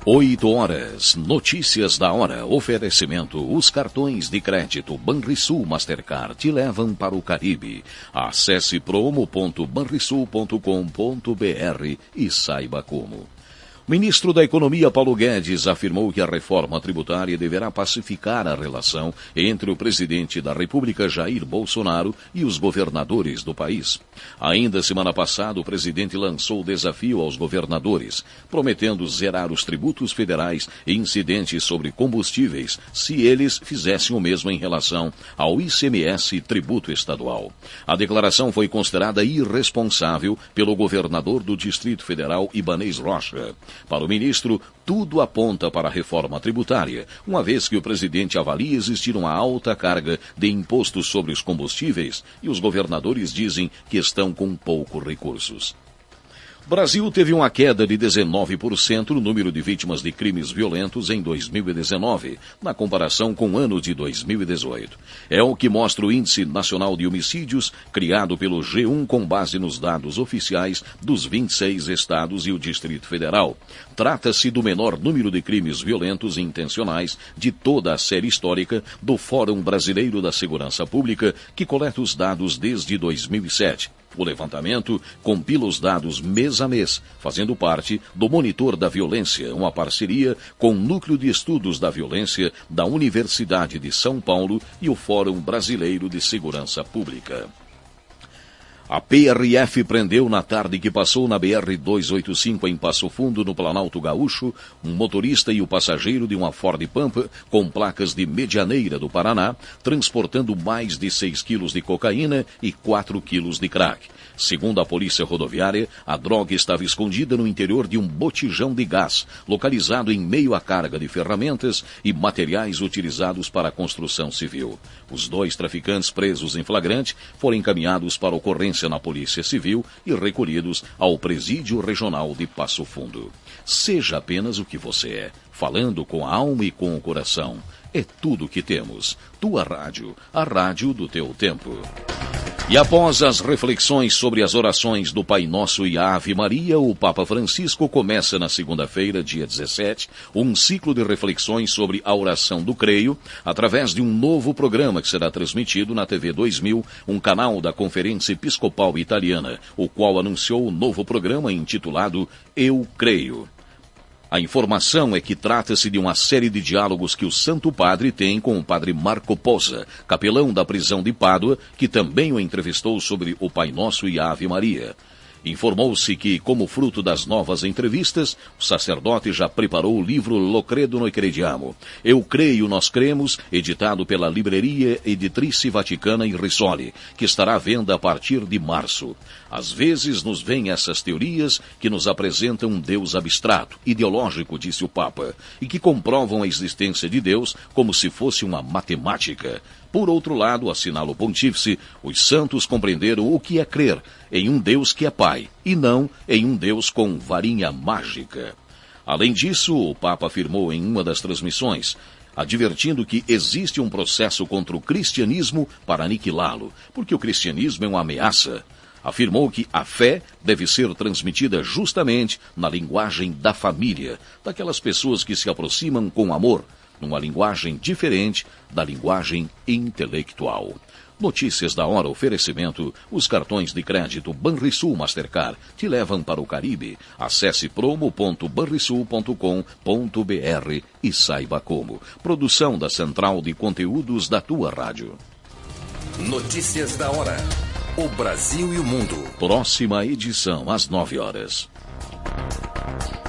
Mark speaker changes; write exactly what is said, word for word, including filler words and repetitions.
Speaker 1: Oito horas, notícias da hora, oferecimento, os cartões de crédito Banrisul Mastercard te levam para o Caribe. Acesse promo ponto banrisul ponto com ponto br e saiba como. O ministro da Economia, Paulo Guedes, afirmou que a reforma tributária deverá pacificar a relação entre o presidente da República, Jair Bolsonaro, e os governadores do país. Ainda semana passada, o presidente lançou o desafio aos governadores, prometendo zerar os tributos federais e incidentes sobre combustíveis, se eles fizessem o mesmo em relação ao I C M S tributo estadual. A declaração foi considerada irresponsável pelo governador do Distrito Federal, Ibanez Rocha. Para o ministro, tudo aponta para a reforma tributária, uma vez que o presidente avalia existir uma alta carga de impostos sobre os combustíveis e os governadores dizem que estão com poucos recursos. O Brasil teve uma queda de dezenove por cento no número de vítimas de crimes violentos em dois mil e dezenove, na comparação com o ano de dois mil e dezoito. É o que mostra o Índice Nacional de Homicídios, criado pelo G um com base nos dados oficiais dos vinte e seis estados e o Distrito Federal. Trata-se do menor número de crimes violentos e intencionais de toda a série histórica do Fórum Brasileiro da Segurança Pública, que coleta os dados desde dois mil e sete. O levantamento compila os dados mês a mês, fazendo parte do Monitor da Violência, uma parceria com o Núcleo de Estudos da Violência da Universidade de São Paulo e o Fórum Brasileiro de Segurança Pública. A P R F prendeu na tarde que passou na B R duzentos e oitenta e cinco em Passo Fundo, no Planalto Gaúcho, um motorista e o passageiro de uma Ford Pampa com placas de Medianeira do Paraná, transportando mais de seis quilos de cocaína e quatro quilos de crack. Segundo a Polícia Rodoviária, a droga estava escondida no interior de um botijão de gás, localizado em meio à carga de ferramentas e materiais utilizados para a construção civil. Os dois traficantes presos em flagrante foram encaminhados para ocorrência na Polícia Civil e recolhidos ao Presídio Regional de Passo Fundo. Seja apenas o que você é, falando com a alma e com o coração. É tudo o que temos. Tua rádio, a rádio do teu tempo. E após as reflexões sobre as orações do Pai Nosso e a Ave Maria, o Papa Francisco começa na segunda-feira, dia dezessete, um ciclo de reflexões sobre a oração do Creio, através de um novo programa que será transmitido na T V dois mil, um canal da Conferência Episcopal Italiana, o qual anunciou o novo programa intitulado Eu Creio. A informação é que trata-se de uma série de diálogos que o Santo Padre tem com o padre Marco Pozza, capelão da prisão de Pádua, que também o entrevistou sobre o Pai Nosso e a Ave Maria. Informou-se que, como fruto das novas entrevistas, o sacerdote já preparou o livro Lo Credo Noi Crediamo, Eu Creio, Nós Cremos, editado pela Livraria Editrice Vaticana e Risoli, que estará à venda a partir de março. Às vezes nos vêm essas teorias que nos apresentam um Deus abstrato, ideológico, disse o Papa, e que comprovam a existência de Deus como se fosse uma matemática. Por outro lado, assinala o pontífice, os santos compreenderam o que é crer em um Deus que é Pai, e não em um Deus com varinha mágica. Além disso, o Papa afirmou em uma das transmissões, advertindo que existe um processo contra o cristianismo para aniquilá-lo, porque o cristianismo é uma ameaça. Afirmou que a fé deve ser transmitida justamente na linguagem da família, daquelas pessoas que se aproximam com amor, numa linguagem diferente da linguagem intelectual. Notícias da hora, oferecimento, os cartões de crédito Banrisul Mastercard te levam para o Caribe. Acesse promo ponto banrisul ponto com ponto br e saiba como. Produção da Central de Conteúdos da tua rádio.
Speaker 2: Notícias da hora. O Brasil e o mundo.
Speaker 1: Próxima edição às nove horas.